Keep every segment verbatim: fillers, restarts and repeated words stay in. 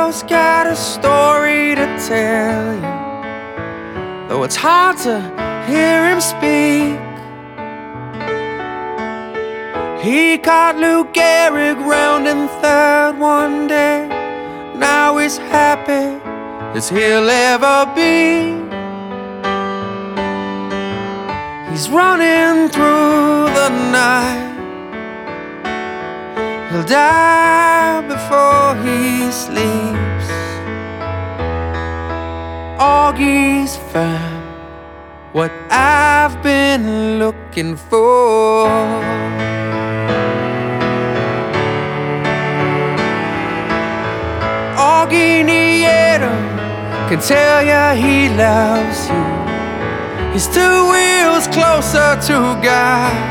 Willow's got a story to tell you, though it's hard to hear him speak. He caught Lou Gehrig rounding third one day. Now he's happy as he'll ever be. He's running through the night. He'll die before he sleeps. Augie's found what I've been looking for. Augie Nieto can tell ya he loves you. He's two wheels closer to God.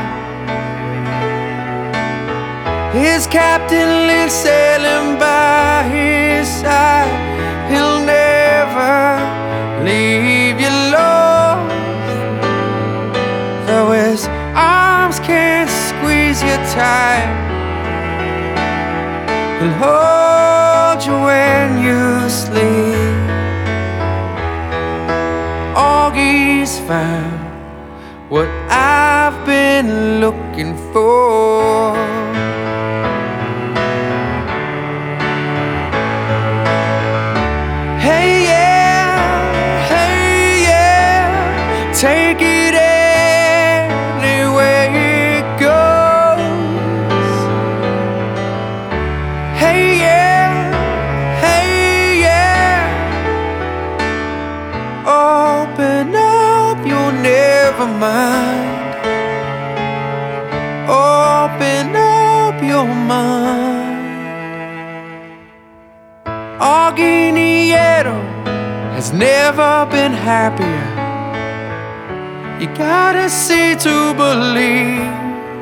His Captain Lynch sailing by his side. He'll never leave you lost, though his arms can't squeeze you tight. He'll hold you when you sleep. Augie's found what I've been looking for. Hey yeah, hey yeah, take it anywhere it goes. Hey yeah, hey yeah, open up your never mind. Open up your mind. Augie Nieto has never been happier. You gotta see to believe.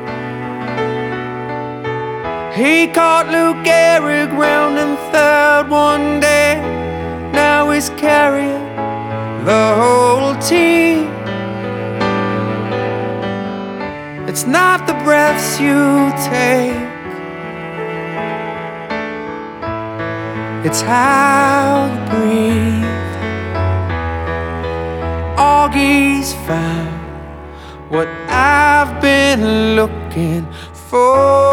He caught Lou Gehrig rounding third one day. Now he's carrying the whole team. It's not the breaths you take, it's how you breathe. Augie's found what I've been looking for.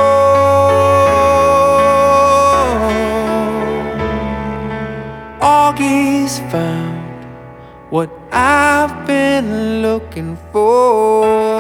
Augie's found what I've been looking for.